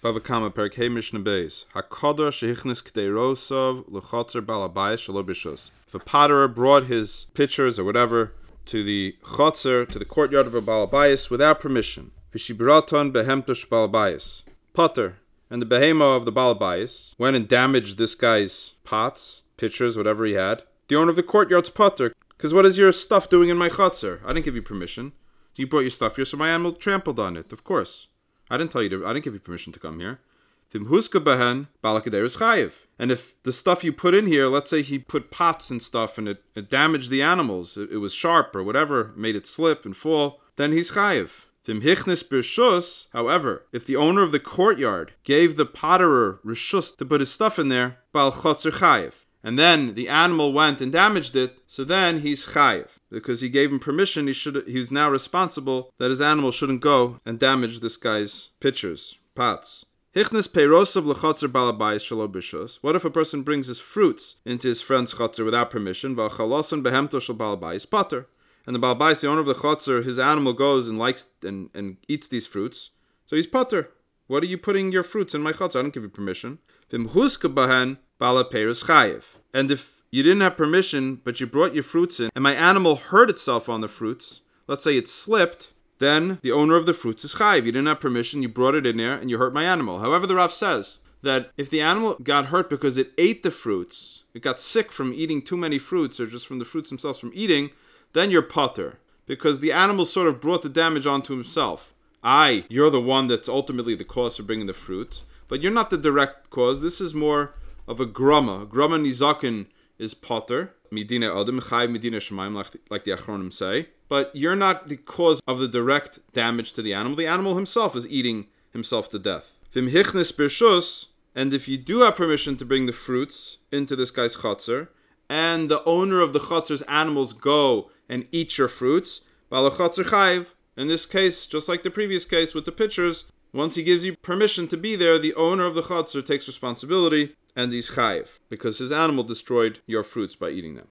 Bava Kama Perek Hey Mishnah Beis. Hakodah shehichnis k'dei rosov l'chotzer balabayis shelo b'shus. If a potterer brought his pitchers or whatever to the chotzer, to the courtyard of a balabayis without permission, v'shibiraton behemtush balabayis, potter, and the behema of the balabayis went and damaged this guy's pots, pitchers, whatever he had, the owner of the courtyard's potter, because what is your stuff doing in my chotzer? I didn't give you permission. You brought your stuff here, so my animal trampled on it, of course. I didn't give you permission to come here. And if the stuff you put in here, let's say he put pots and stuff and it damaged the animals, it was sharp or whatever, made it slip and fall, then he's chayiv. However, if the owner of the courtyard gave the potterer rishus to put his stuff in there, bal chotzer chayiv, and then the animal went and damaged it, so then he's chayiv. Because he gave him permission, he's now responsible that his animal shouldn't go and damage this guy's pitchers, pots. Hichnes peirosav l'chotzer balabayis shelo b'shus. What if a person brings his fruits into his friend's chotzer without permission? V'chalosan behemto shel balabayis pater. And the balabayis, the owner of the chotzer, his animal goes and likes and eats these fruits, so he's pater. What are you putting your fruits in my chotzer? I don't give you permission. V'mhuska bahen bala peiros chayiv. And if you didn't have permission, but you brought your fruits in, and my animal hurt itself on the fruits, let's say it slipped, then the owner of the fruits is chayiv. You didn't have permission, you brought it in there, and you hurt my animal. However, the Rav says that if the animal got hurt because it ate the fruits, it got sick from eating too many fruits, or just from the fruits themselves from eating, then you're pater, because the animal sort of brought the damage onto himself. You're the one that's ultimately the cause for bringing the fruit, but you're not the direct cause. This is more of a grama. Grama nizakin is potter, midina adam, chayv midina shemaim, like the Achronim say. But you're not the cause of the direct damage to the animal. The animal himself is eating himself to death. Vim hichnes birshus, and if you do have permission to bring the fruits into this guy's chotzer, and the owner of the chotzer's animals go and eat your fruits, bala chotzer chayv. In this case, just like the previous case with the pitchers, once he gives you permission to be there, the owner of the chotzer takes responsibility, and he's chayiv, because his animal destroyed your fruits by eating them.